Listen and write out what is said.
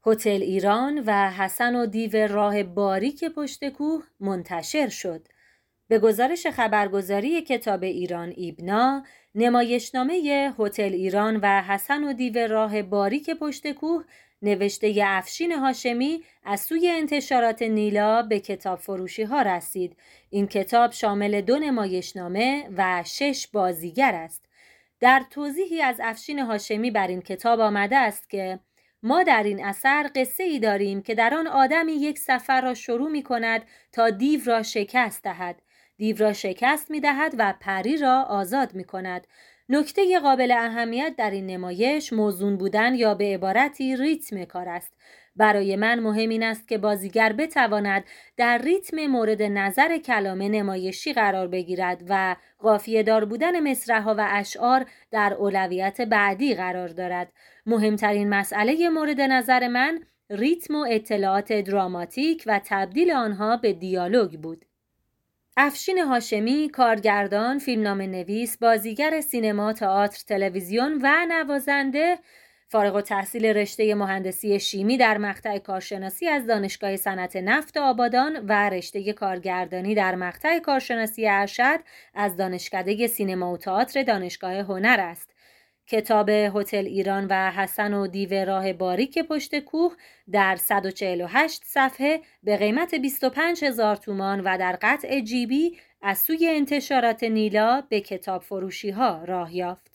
هتل ایران و حسن و دیو راه باریک پشت کوه منتشر شد. به گزارش خبرگزاری کتاب ایران ایبنا، نمایشنامه هتل ایران و حسن و دیو راه باریک پشت کوه نوشته افشین هاشمی از سوی انتشارات نیلا به کتاب فروشی ها رسید. این کتاب شامل 2 نمایشنامه و 6 بازیگر است. در توضیحی از افشین هاشمی بر این کتاب آمده است که ما در این اثر قصه ای داریم که در آن آدمی یک سفر را شروع می کند تا دیو را شکست دهد. دیو را شکست می دهد و پری را آزاد می کند. نکته قابل اهمیت در این نمایش موزون بودن یا به عبارتی ریتم کار است. برای من مهم این است که بازیگر بتواند در ریتم مورد نظر کلام نمایشی قرار بگیرد و قافیه دار بودن مصرع‌ها و اشعار در اولویت بعدی قرار دارد. مهمترین مسئله مورد نظر من ریتم و اطلاعات دراماتیک و تبدیل آنها به دیالوگ بود. افشین هاشمی، کارگردان، فیلمنامه نویس، بازیگر سینما، تئاتر، تلویزیون و نوازنده، فارغ التحصیل رشته مهندسی شیمی در مقطع کارشناسی از دانشگاه صنعت نفت آبادان و رشته کارگردانی در مقطع کارشناسی ارشد از دانشکده سینما و تئاتر دانشگاه هنر است. کتاب هتل ایران و حسن و دیو راه باریک پشت کوه در 148 صفحه به قیمت 25,000 تومان و در قطع جیبی از سوی انتشارات نیلا به کتاب فروشی ها راه یافت.